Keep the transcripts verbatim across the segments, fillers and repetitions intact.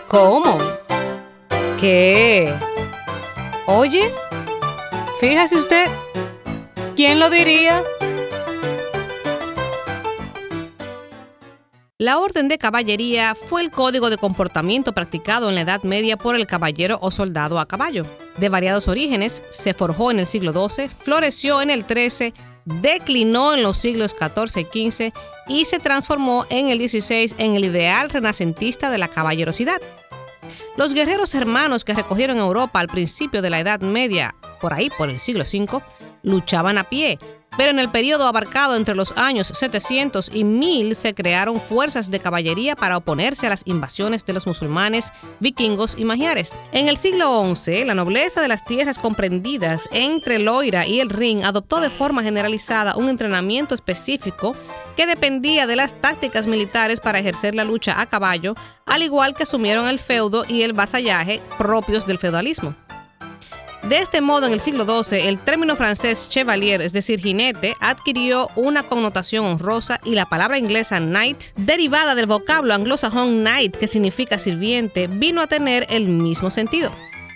¿Cómo? ¿Qué? Oye, fíjese usted, ¿quién lo diría? La orden de caballería fue el código de comportamiento practicado en la Edad Media por el caballero o soldado a caballo. De variados orígenes, se forjó en el siglo doce, floreció en el trece, declinó en los siglos catorce y quince y se transformó en el dieciséis en el ideal renacentista de la caballerosidad. Los guerreros hermanos que recogieron Europa al principio de la Edad Media, por ahí por el siglo cinco, luchaban a pie, pero en el periodo abarcado entre los años setecientos y mil se crearon fuerzas de caballería para oponerse a las invasiones de los musulmanes, vikingos y magiares. En el siglo once, la nobleza de las tierras comprendidas entre Loira y el Rin adoptó de forma generalizada un entrenamiento específico que dependía de las tácticas militares para ejercer la lucha a caballo, al igual que asumieron el feudo y el vasallaje propios del feudalismo. De este modo, en el siglo doce, el término francés chevalier, es decir, jinete, adquirió una connotación honrosa y la palabra inglesa knight, derivada del vocablo anglosajón knight, que significa sirviente, vino a tener el mismo sentido.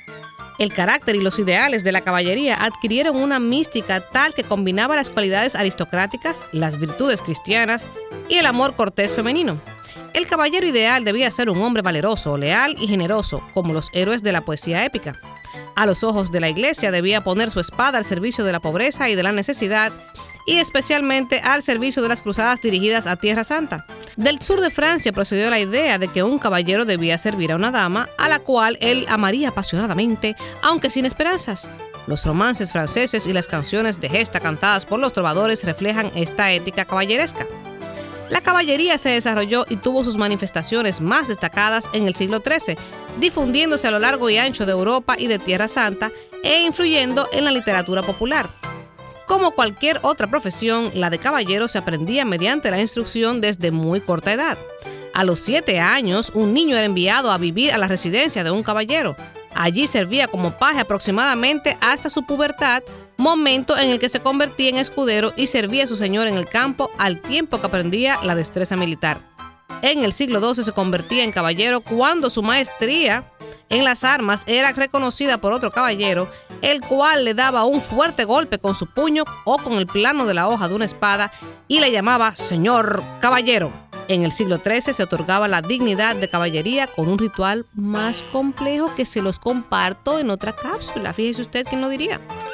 El carácter y los ideales de la caballería adquirieron una mística tal que combinaba las cualidades aristocráticas, las virtudes cristianas y el amor cortés femenino. El caballero ideal debía ser un hombre valeroso, leal y generoso, como los héroes de la poesía épica. A los ojos de la Iglesia debía poner su espada al servicio de la pobreza y de la necesidad, y especialmente al servicio de las cruzadas dirigidas a Tierra Santa. Del sur de Francia procedió la idea de que un caballero debía servir a una dama, a la cual él amaría apasionadamente, aunque sin esperanzas. Los romances franceses y las canciones de gesta cantadas por los trovadores reflejan esta ética caballeresca. La caballería se desarrolló y tuvo sus manifestaciones más destacadas en el siglo trece, difundiéndose a lo largo y ancho de Europa y de Tierra Santa e influyendo en la literatura popular. Como cualquier otra profesión, la de caballero se aprendía mediante la instrucción desde muy corta edad. A los siete años, un niño era enviado a vivir a la residencia de un caballero. Allí servía como paje aproximadamente hasta su pubertad, momento en el que se convertía en escudero y servía a su señor en el campo al tiempo que aprendía la destreza militar. En el siglo doce se convertía en caballero cuando su maestría en las armas era reconocida por otro caballero, el cual le daba un fuerte golpe con su puño o con el plano de la hoja de una espada y le llamaba señor caballero. En el siglo trece se otorgaba la dignidad de caballería con un ritual más complejo que se los comparto en otra cápsula. Fíjese usted quién lo diría.